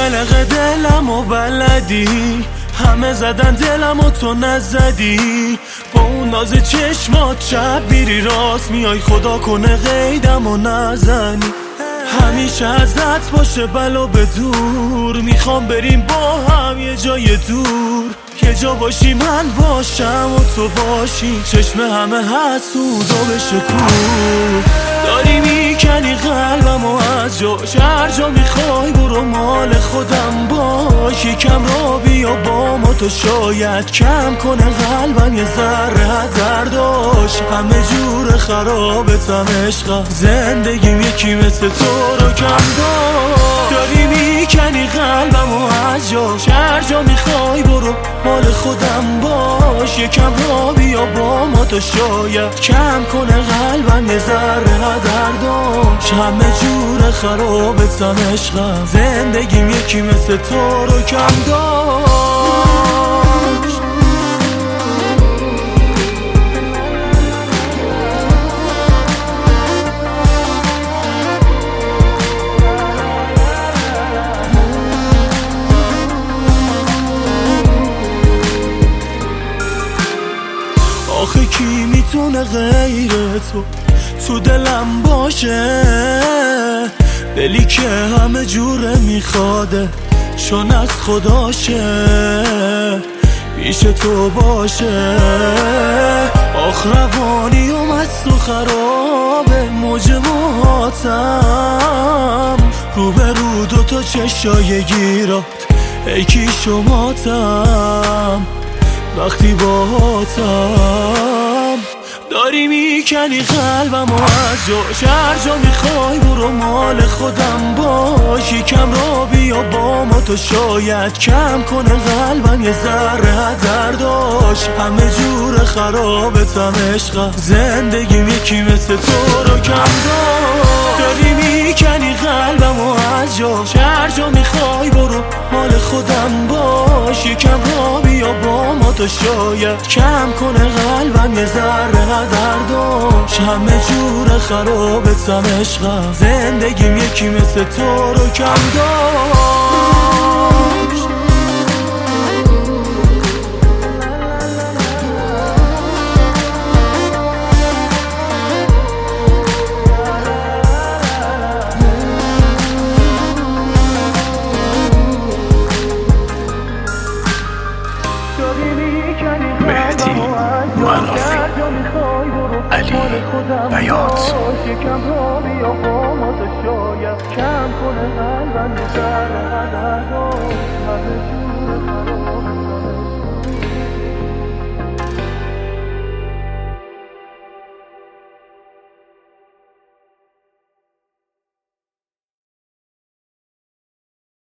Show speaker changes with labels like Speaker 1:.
Speaker 1: قلق دلم و بلدی، همه زدن دلم و تو نزدی. با اون ناز چشمات شب میری راست میای، خدا کنه قیدم و نزنی. همیشه ازت باشه بلا به دور، میخوام بریم با هم یه جای دور. یه جا باشی من باشم و تو باشی، چشم همه حسود و بشه کور. داری میکنی قلبم و از جاش، هر جا میخوای برو مال خودم باش. یکم را بیا با ما تو شاید کم کنه قلبم یه ذره درداش. همه جور خرابتم عشقم، زندگیم یکی مثل تو رو کم داشت. داری میکنی قلبم و از جاش، هر جا میخوای برو مال خودم باش. یکم را بیا با ما تو شاید کم کنه قلبم یه ذره درداش. همه جور خرابتم عشقم، زندگیم یکی مثل تو رو کم داشت. آخه کی میتونه غیر تو دلم باشه؟ دلی که همه جوره میخواده چون از خداشه، پیش تو باشه. آخ روانی و مست و خرابه موج موهاتم، رو به رو دوتا چشای گیرات ای کی شماتم وقتی باهاتم. داری میکنی قلبم و از جاش، هر جا میخوای برو مال خودم باش. یکم را بیا با ما تو شاید کم کنه قلبم یه ذره درداش. همه جور خرابتم عشقم، زندگیم یکی مثل تو رو کم داشت. داری میکنی قلبم و از جاش، هر جا میخوای برو مال خودم باش. یکم را بیا با ما تو شاید کم کنه قلبم یه ذره درداش. همه جور خرابتم عشقم، زندگیم یکی مثل تو رو کم داشت.
Speaker 2: مهدی منافی، علی بیات.
Speaker 1: یکم را بیا با ما تو شاید کم کنه قلبم یه ذره درداش. همه جور خراب